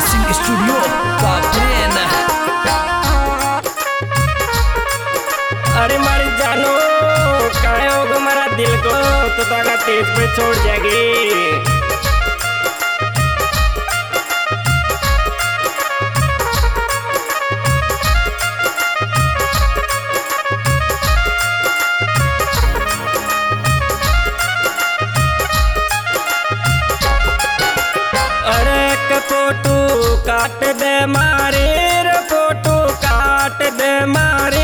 Mixing studio का train. अरे मारी जानो काहे होगा मेरा दिल को तो ताका तेज पे छोड़ जाएगी। फोटो काट दे मारे रे फोटो काट दे मारे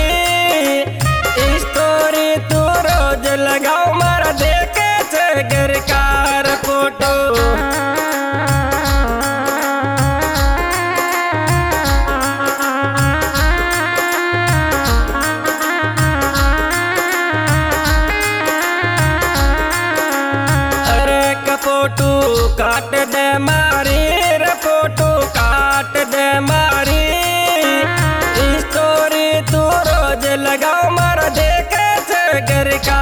स्टोरी तू रोज लगाओ मारा देखे छे घर कार फोटो। अरे फोटो काट दे मारे फोटो काट दे मारी स्टोरी तू रोज लगाओ मारा देखे छे घर का।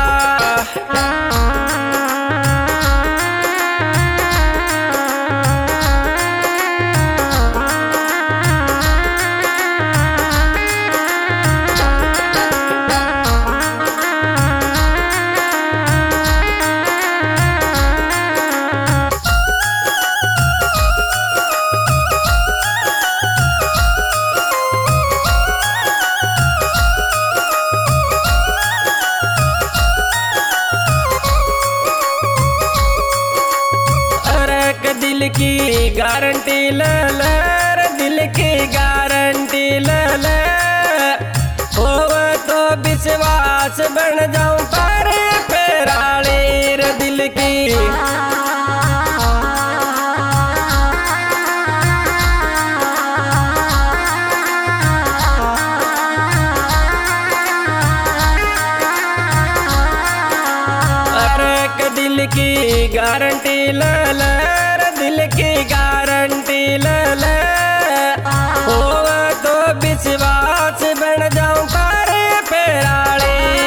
दिल की गारंटी ले ले दिल की गारंटी ले ले हो तो विश्वास बन जाऊं पर फेराली रे दिल की। अरे दिल की गारंटी ले ले दिल की गारंटी ले ले हो तो विश्वास बन जाऊं पर फेराली।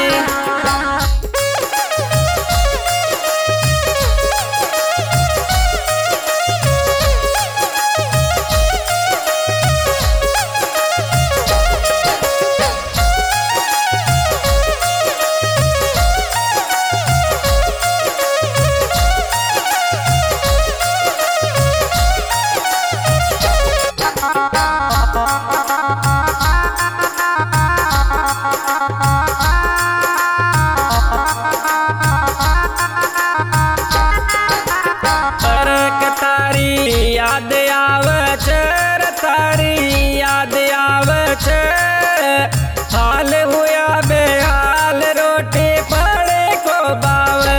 याद आवे छे रे तारी याद आवे छे हाल हुआ बेहाल रोटी पड़े को बावे।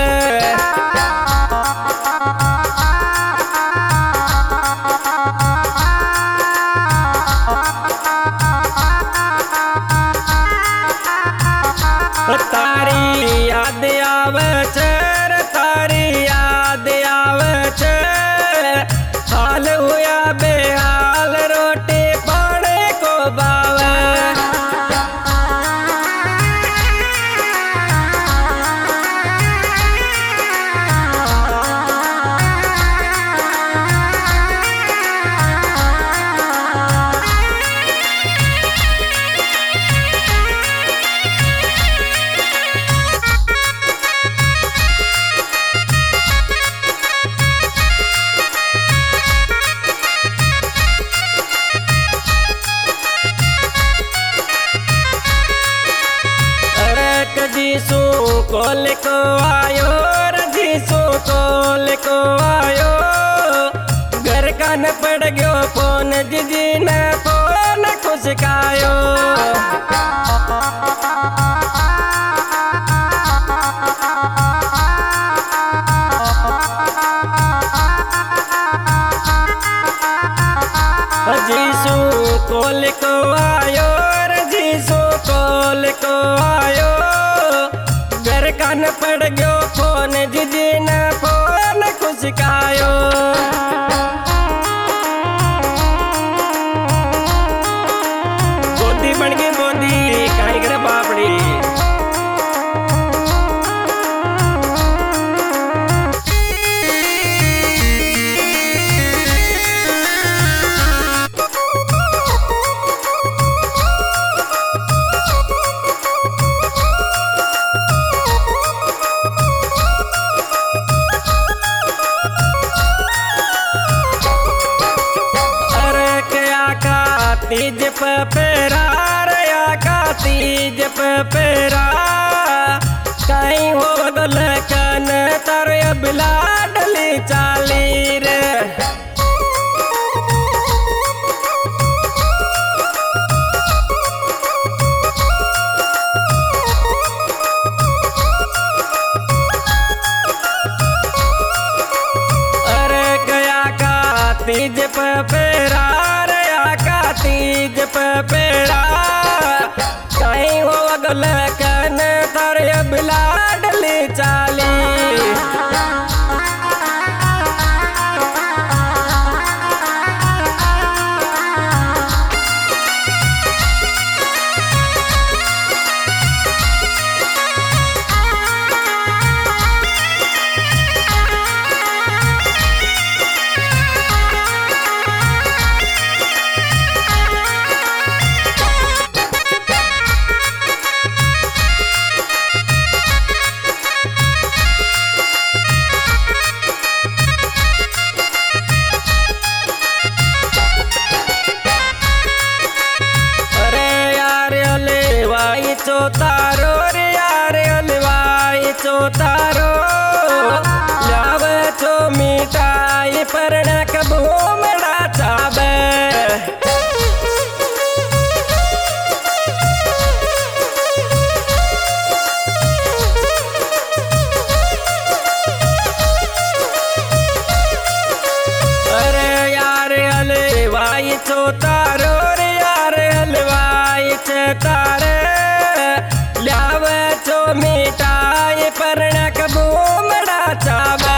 तारी याद आवे छे रे तारी याद आवे छे हाल हुआ बेहाल रोटी पड़े को बावे। जीसू कोल को आयो रे जीसू कोल को आयो घर कान पड़ गयो फोन जीजी ने फोन खुशकायो। जीसू कोल को आयो रे जीसू कोल को आयो कान पड़ गयो फोन जीजी ने फोन खुशकायो। बोदी बन गई बोदी काई करे बापड़ी। पेरा कहीं हो गल कन तर अबला डली चाली रे। तीज पे पेरा रया का तीज पे पेरा कहीं हो गल कन तर अबला डली चाली। चोतारो रे यार अलवाई चोतारो लाव चो मिठाई परण कबो मड़ा चाबे। अरे यार अलवाई चोतारो रे यार अलवाई चोतारे ल्याव चो मिठाई परण कबो मड़ा चावे।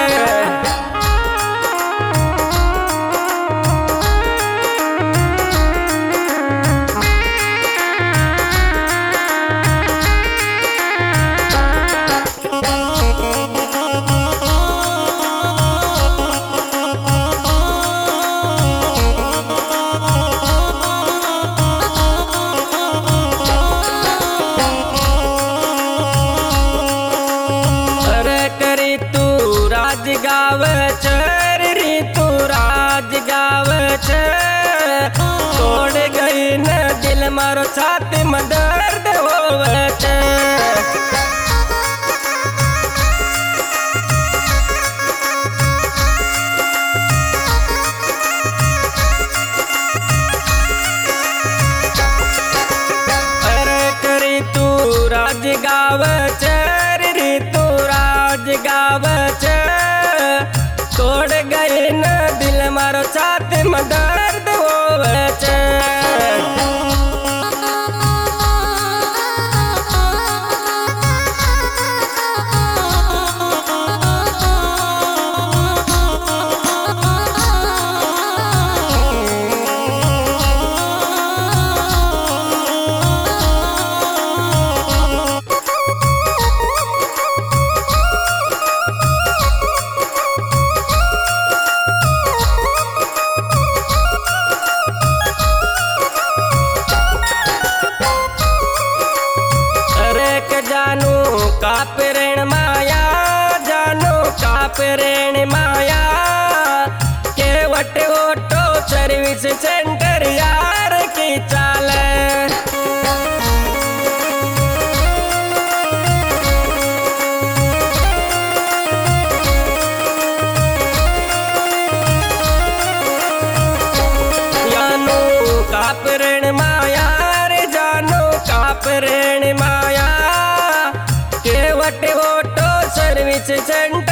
गाव चर ऋतु राज गाव च तोड़ गई न दिल मारो छाती में दर्द होवे छ। अरे करी तू राज गाव चर ऋतु राज गाव च तोड़ गई न दिल मारो छाती में दर्द होवे छ। जानू कापरेण माया जानू कापरेण माया केवट ऑटो सर्विस सेंटर यार की चाले। जानू कापरेण माया रे जानू कापरेण माया केवट ऑटो सर्विस सेंटर